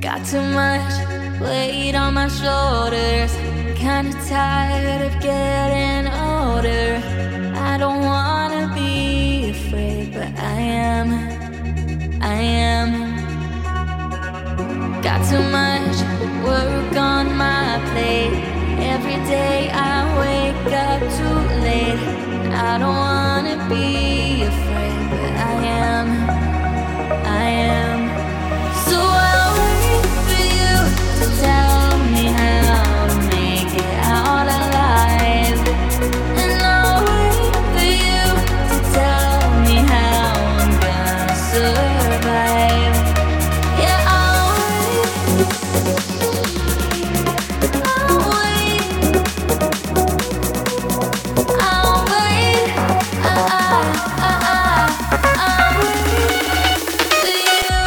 Got too much weight on my shoulders. Kinda tired of getting older. I don't wanna be afraid, but I am. Got too much work on my plate. Every day I wake up too late. I don't wanna be afraid, but I am. So I'll wait for you to tell me how to make it out alive. And I'll wait for you to tell me how I'm gonna survive. Yeah, I'll wait. I'll wait. I'll wait. I'll wait for you.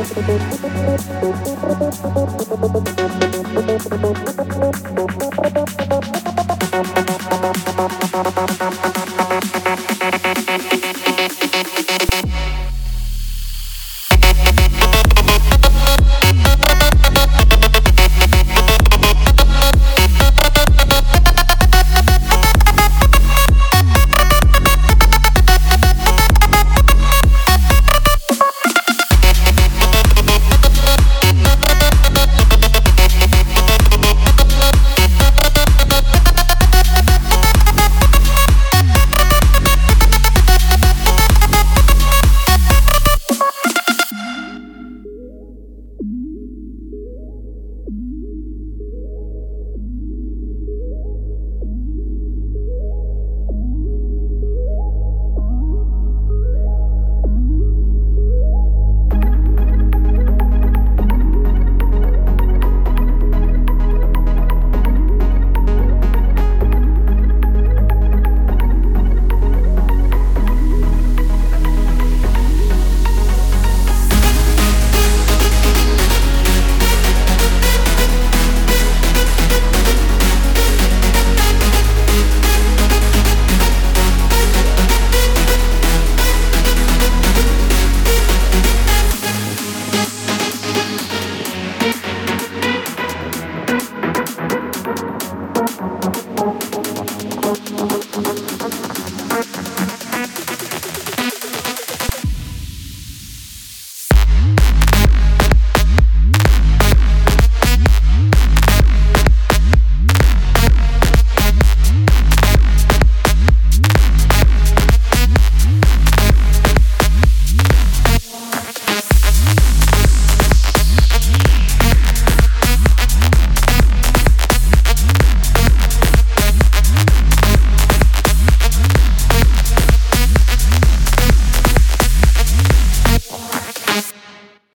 Thank you.